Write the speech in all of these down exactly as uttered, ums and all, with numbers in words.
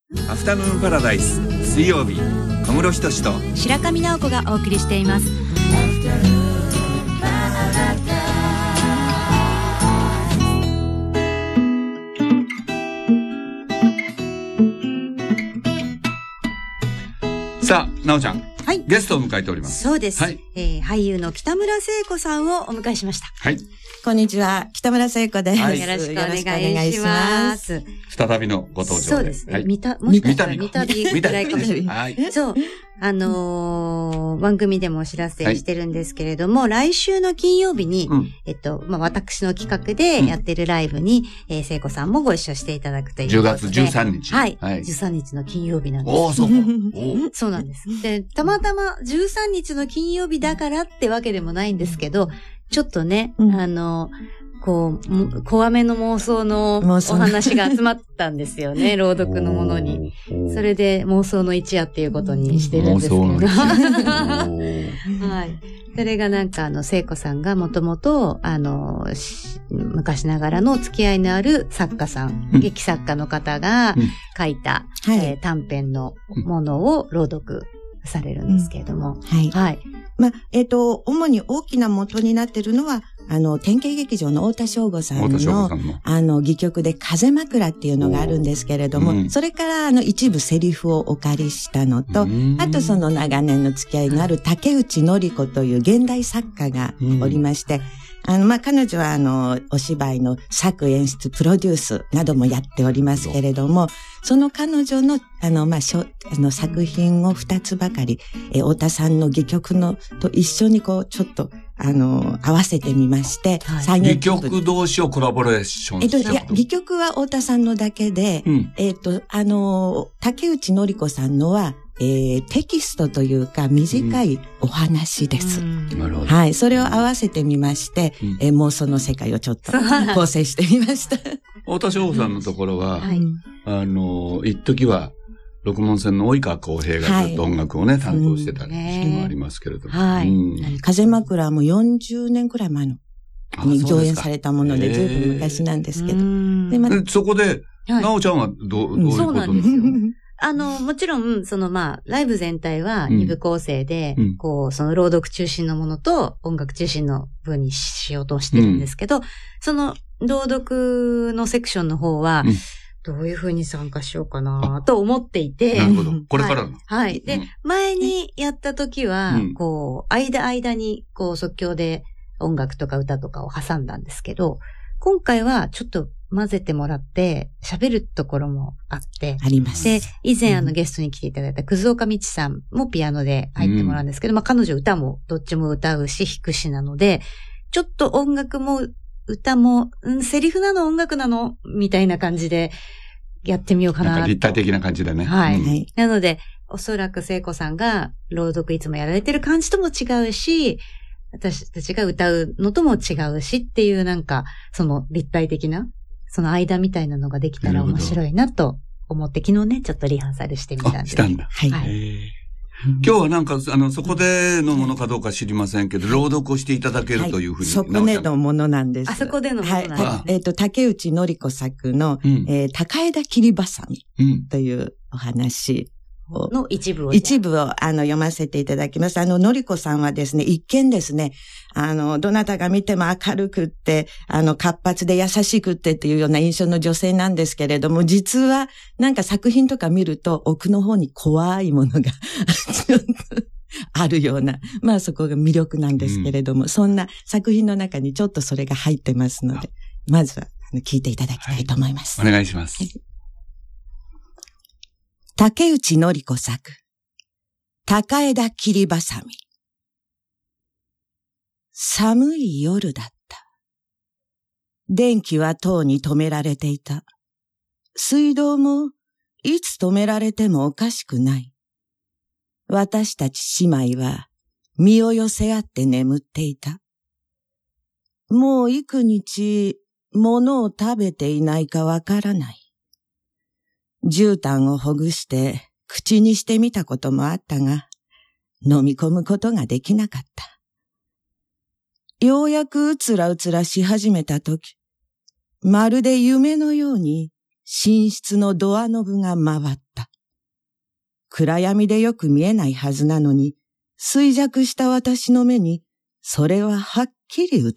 アフタヌーンパラダイス水曜日、小室仁と白上直子がお送りしています。 さあ、なおちゃん、 はい、 ゲストを迎えております。 そうです、はい、えー、俳優の北村聖子さんをお迎えしました。 はい、 こんにちは、北村聖子です、はい、 よろしくお願いします。 再びのご登場で。 そうですね。 はい、 見た、もしかしたら見たびぐらいかもしれない。 はい、 そう。あのー、番組でもお知らせしてるんですけれども、はい、来週の金曜日に、うん、えっと、まあ、私の企画でやってるライブに、うん、えー、聖子さんもご一緒していただくということで。 じゅうがつじゅうさんにち。 はい。はい、じゅうさんにちの金曜日なんです。 おー、そうか。 そうなんです。で、たまたまじゅうさんにちの金曜日だからってわけでもないんですけど、ちょっとね、うん、あの、こう、こわめの妄想のお話が集まったんですよね、朗読のものに。それで妄想の一夜っていうことにしてるんですけど。はい。それがなんかあの、聖子さんがもともと、あの、昔ながらの付き合いのある作家さん、うん、劇作家の方が書いた、うん、えー、短編のものを朗読されるんですけれども。うん、 はい。はい。まあ、えっと、主に大きな元になっているのは、あの、典型劇場の太田省吾さんの、のあの、戯曲で風枕っていうのがあるんですけれども、うん、それからあの、一部セリフをお借りしたのと、あとその長年の付き合いのある竹内典子という現代作家がおりまして、うん、あの、まあ、彼女はあの、お芝居の作演出、プロデュースなどもやっておりますけれども、その彼女の、あの、まあ、しょ、あの、作品を二つばかり、え、太田さんの戯曲の、と一緒にこう、ちょっと、あの、合わせてみまして、 はい、戯曲同士をコラボレーションしてえっと、いや、戯曲は太田さんのだけで、うん、えっと、あの、竹内典子さんのは、えー、テキストというか短いお話です。 うんうん、 はい。それを合わせてみまして、うん、えー、妄想の世界をちょっと構成してみました。 太田省吾さんのところは、はい、あの、一時は、六門線の及川公平がずっと音楽をね、はい、担当してた時期もありますけれども。 はい。うん、風枕もよんじゅうねんくらい前のに上演されたもので、ずいぶん昔なんですけど。 でま、そこで、はい、なおちゃんはどう、どういうことですか？ そうなんですよ。あの、もちろん、そのまあ、ライブ全体は二部構成で、うん、こう、その朗読中心のものと音楽中心の部にしようとしてるんですけど、うん、その朗読のセクションの方は、うん、どういう風に参加しようかなと思っていて。 なるほど。これからの。 はい。はい。で、うん、前にやった時は、うん、こう、間間に、こう、即興で音楽とか歌とかを挟んだんですけど、今回はちょっと混ぜてもらって、喋るところもあって。 あります。 で、以前あのゲストに来ていただいた葛岡道さんもピアノで入ってもらうんですけど、うん、まあ彼女歌もどっちも歌うし弾くしなので、ちょっと音楽も歌も、うん、セリフなの音楽なのみたいな感じでやってみようかなと。 なんか立体的な感じだね。 はい。うん、なので、おそらく聖子さんが朗読いつもやられてる感じとも違うし、私たちが歌うのとも違うしっていうなんか、その立体的な、その間みたいなのができたら面白いなと思って、昨日ね、ちょっとリハーサルしてみたんです。 あ、したんだ。 はい。 今日はなんか、あの、そこでのものかどうか知りませんけど、朗読をしていただけるというふうに、 はい、そこでのものなんです。 あそこでのものなんです。 はい。えっ、ー、と、竹内典子作の、うん、えー、高枝切りばさみというお話の一部を。 一部を、あの、読ませていただきます。あの、典子さんはですね、一見ですね、あの、どなたが見ても明るくって、あの、活発で優しくってっていうような印象の女性なんですけれども、実は、なんか作品とか見ると、奥の方に怖いものが、ちょっと、あるような、まあそこが魅力なんですけれども、うん、そんな作品の中にちょっとそれが入ってますので、まずは、聞いていただきたいと思います。 はい、お願いします。はい竹内典子作、高枝切りばさみ。寒い夜だった。電気はとうに止められていた。水道もいつ止められてもおかしくない。私たち姉妹は身を寄せ合って眠っていた。もう幾日物を食べていないかわからない。絨毯をほぐして口にしてみたこともあったが、飲み込むことができなかった。ようやくうつらうつらし始めたとき、まるで夢のように寝室のドアノブが回った。暗闇でよく見えないはずなのに、衰弱した私の目に、それははっきり映った。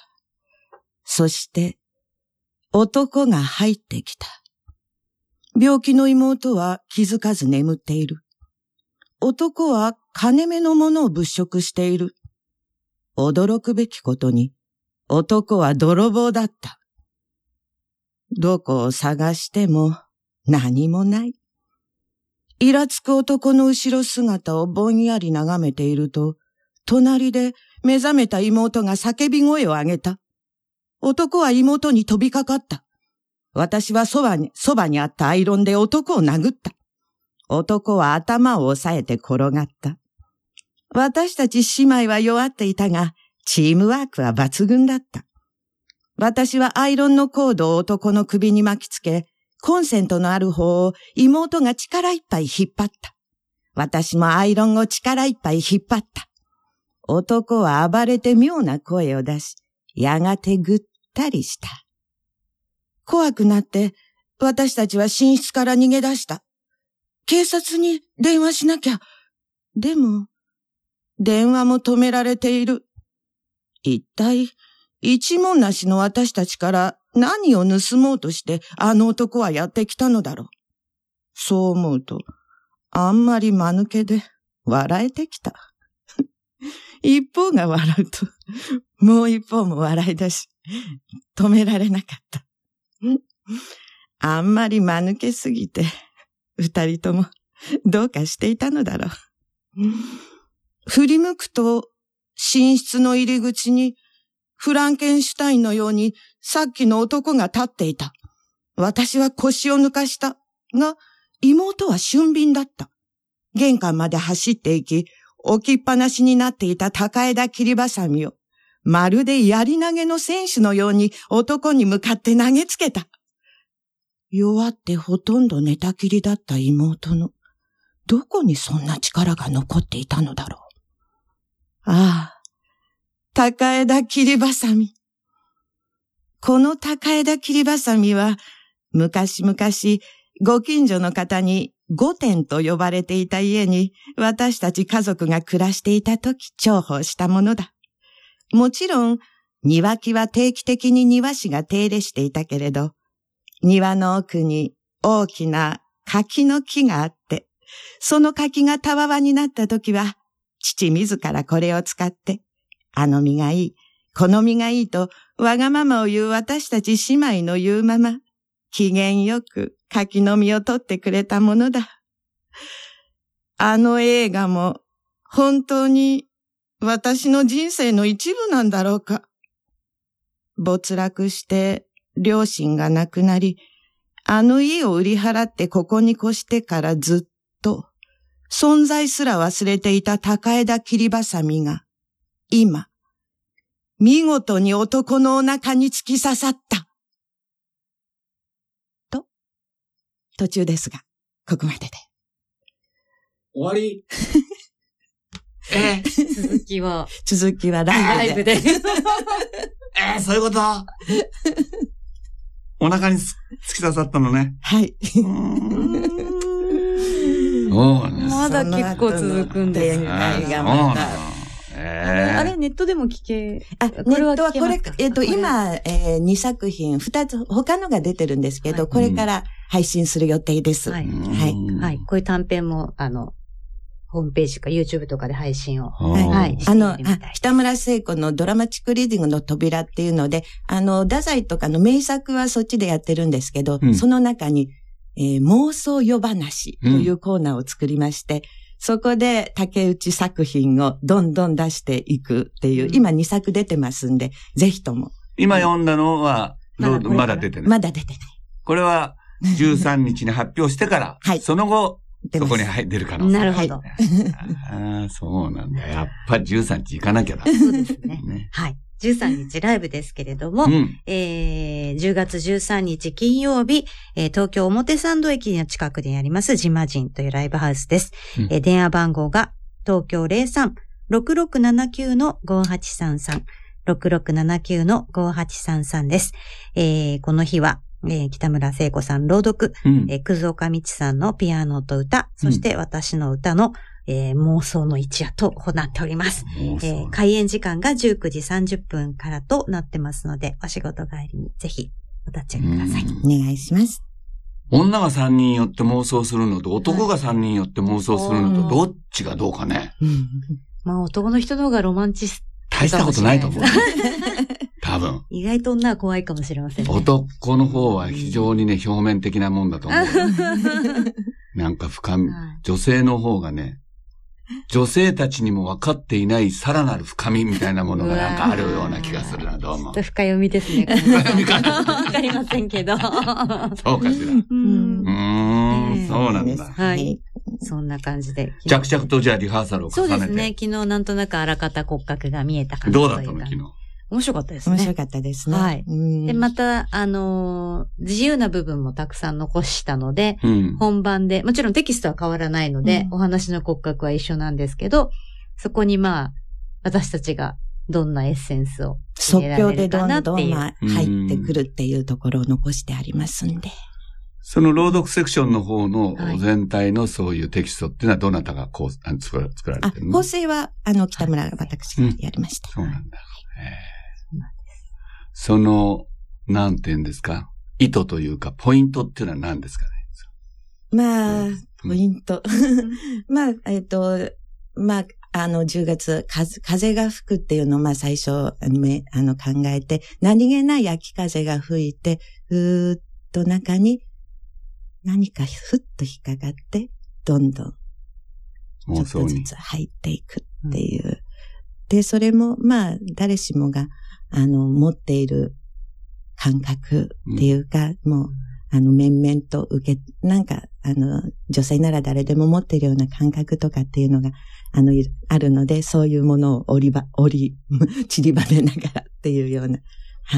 そして、男が入ってきた。病気の妹は気づかず眠っている。男は金目のものを物色している。驚くべきことに、男は泥棒だった。どこを探しても何もない。イラつく男の後ろ姿をぼんやり眺めていると、隣で目覚めた妹が叫び声を上げた。男は妹に飛びかかった。私はそばに、そばにあったアイロンで男を殴った。男は頭を押さえて転がった。私たち姉妹は弱っていたが、チームワークは抜群だった。私はアイロンのコードを男の首に巻きつけ、コンセントのある方を妹が力いっぱい引っ張った。私もアイロンを力いっぱい引っ張った。男は暴れて妙な声を出し、やがてぐったりした。怖くなって、私たちは寝室から逃げ出した。警察に電話しなきゃ。でも、電話も止められている。一体、一文なしの私たちから何を盗もうとしてあの男はやってきたのだろう。そう思うと、あんまり間抜けで笑えてきた。一方が笑うと、もう一方も笑い出し、止められなかった。あんまり間抜けすぎて、二人ともどうかしていたのだろう。振り向くと、寝室の入り口に、フランケンシュタインのようにさっきの男が立っていた。私は腰を抜かした。が、妹は俊敏だった。玄関まで走っていき、置きっぱなしになっていた高枝切りばさみを、まるで槍投げの選手のように男に向かって投げつけた。弱ってほとんど寝たきりだった妹の、どこにそんな力が残っていたのだろう。ああ、高枝切りばさみ。この高枝切りばさみは、昔々、ご近所の方に御殿と呼ばれていた家に、私たち家族が暮らしていたとき重宝したものだ。もちろん、庭木は定期的に庭師が手入れしていたけれど、庭の奥に大きな柿の木があって、その柿がたわわになったときは、父自らこれを使って、あの実がいい、この実がいいと、わがままを言う私たち姉妹の言うまま、機嫌よく柿の実を取ってくれたものだ。あの映画も、本当に私の人生の一部なんだろうか。没落して、両親が亡くなり、あの家を売り払ってここに越してからずっと、存在すら忘れていた高枝切りばさみが、今、見事に男のお腹に突き刺さった。と、途中ですが、ここまでで。 終わりえ続きは続きはライブで。 ライブでえー、そういうことお腹に突き刺さったのね。 はい。 まだ結構続くんです。 がまた。 えー、あれ、ネットでも聞け、 あ、ネットはこれ、えっと、今、えー、にさく品、ふたつ、他のが出てるんですけど、はい、これから配信する予定です。はい。はい。 はい。こういう短編も、あの、ホームページか YouTube とかで配信を。 はい。はい、あの、あ、北村聖子のドラマチックリーディングの扉っていうので、あの、太宰とかの名作はそっちでやってるんですけど、うん、その中に、えー、妄想夜話というコーナーを作りまして、うん、そこで竹内作品をどんどん出していくっていう、うん、今にさく出てますんで、ぜひとも。 今読んだのは、まだ, まだ出てない。 まだ出てない。 これはじゅうさんにちに発表してから、はい、その後、そこに出る可能性。 なるほど。 ああ、そうなんだ。やっぱりじゅうさんにち行かなきゃだ。 そうですね。ね、はい。じゅうさんにちライブですけれども、うん、えー、じゅうがつじゅうさんにち金曜日、えー、東京表参道駅の近くにありますジマジンというライブハウスです。うん、えー、電話番号が東京 ゼロさん ろくろくななきゅう ごはちさんさん ろくろくななきゅう ごはちさんさんです。えー、この日はえー、北村聖子さん朗読、うん、えー、葛岡道さんのピアノと歌、そして私の歌の、えー、妄想の一夜となっております。えー、開演時間がじゅうくじさんじゅっぷんからとなってますので、お仕事帰りにぜひお立ち上げください。 お願いします。 女がさんにんよって妄想するのと、男がさんにんよって妄想するのと、どっちがどうかね。 うん、まあ男の人の方がロマンチスト。 大したことないと思う。多分。 意外と女は怖いかもしれませんね。 男の方は非常にね、表面的なもんだと思う。なんか深み、女性の方がね、女性たちにも分かっていないさらなる深みみたいなものがなんかあるような気がするな、どうも。 ちょっと深読みですね。深読みかな。わかりませんけど。そうかしら。うーん、そうなんだ。 はい。そんな感じで。 着々とじゃあリハーサルを重ねて。 そうですね。昨日なんとなくあらかた骨格が見えた感じ。どうだったの昨日。 面白かったですね。 面白かったですね。 はい。で、また、あのー、自由な部分もたくさん残したので、うん、本番で、もちろんテキストは変わらないので、うん、お話の骨格は一緒なんですけど、そこにまあ、私たちがどんなエッセンスを即興でどんどん入ってくるっていうところを残してありますんで。 その朗読セクションの方の全体のそういうテキストっていうのはどなたがこう作られてるの？ 構成は、あの、北村、私がやりました。 うん、そうなんだ。その、なんて言うんですか、意図というか、ポイントっていうのは何ですかね。 まあ、ポイント。まあ、えっと、まあ、あの、じゅうがつ、風、風が吹くっていうのを、まあ、最初、あの、あの考えて、何気ない秋風が吹いて、ふーっと中に、何かふっと引っかかって、どんどん、ちょっとずつ入っていくっていう。うん、で、それも、まあ、誰しもが、あの、持っている感覚っていうか、うん、もう、あの、面々と受け、なんか、あの、女性なら誰でも持っているような感覚とかっていうのが、あの、あるので、そういうものを折りば、折り、散りばめながらっていうような。はい。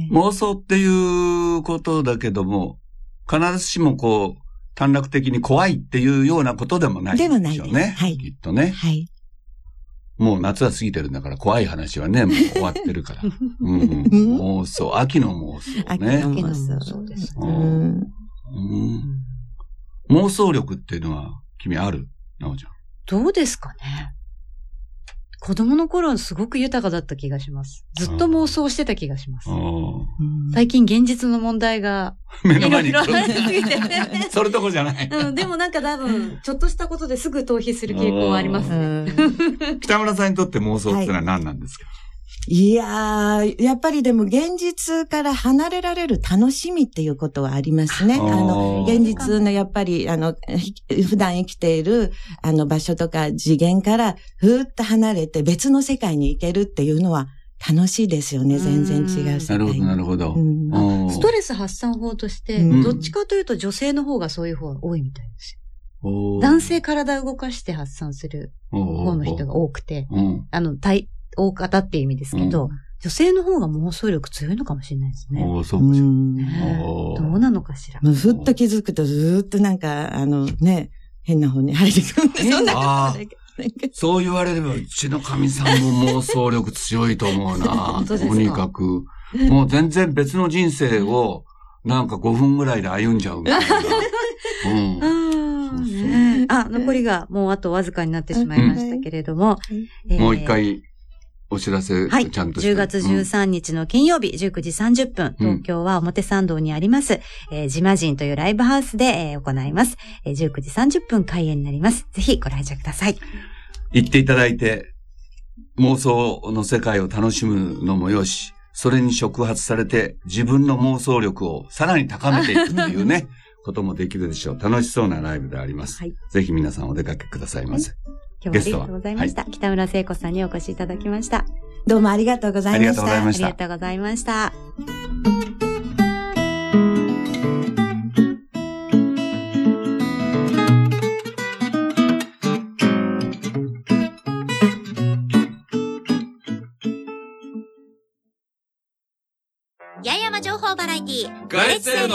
妄想っていうことだけども、必ずしもこう、短絡的に怖いっていうようなことでもないんでしょうね。でもないです。はい。きっとね。 はい。 もう夏は過ぎてるんだから怖い話はね、もう終わってるから。うん、妄想、秋の妄想ね。 秋の妄想ですね。 うんうん、妄想力っていうのは君ある？なおちゃん。 どうですかね。子供の頃はすごく豊かだった気がします。ずっと妄想してた気がします。最近現実の問題が目の前に来る。それとこじゃない、 うん。でもなんか多分、ちょっとしたことですぐ逃避する傾向はありますね。 北村さんにとって妄想ってのは何なんですか？はいいやー、やっぱりでも現実から離れられる楽しみっていうことはありますね。あの、現実のやっぱり、あの、普段生きている、あの場所とか次元からふーっと離れて別の世界に行けるっていうのは楽しいですよね。全然違う世界。 なるほど、なるほど、うん。ストレス発散法として、うん、どっちかというと女性の方がそういう方が多いみたいですよ。男性体を動かして発散する方の人が多くて、あの、体、大方っていう意味ですけど、うん、女性の方が妄想力強いのかもしれないですね。 おー、そうかしら。 ね、どうなのかしら。 もうふっと気づくとずーっとなんか、あのね、変な方に入り込んで、そんなことだけど。 そう言われれば、うちの神さんも妄想力強いと思うな。とにかく。もう全然別の人生を、なんかごふんぐらいで歩んじゃうみたいな。うんそうそうあ、残りがもうあとわずかになってしまいましたけれども。 うんえー、もう一回。お知らせ、 はい、 ちゃんとして。 じゅうがつじゅうさんにちの金曜日、じゅうくじさんじゅっぷん、東京は表参道にあります、えー、ジマジンというライブハウスで、えー、行います、えー。じゅうくじさんじゅっぷん開演になります。ぜひご来場ください。 行っていただいて、妄想の世界を楽しむのもよし、それに触発されて自分の妄想力をさらに高めていくというね、こともできるでしょう。楽しそうなライブであります。はい、ぜひ皆さんお出かけくださいませ。はい今日はありがとうございました。はい、北村聖子さんにお越しいただきました。 どうもありがとうございました。 ありがとうございました。 ありがとうございました。 八重山情報バラエティー。 ガレッツェルの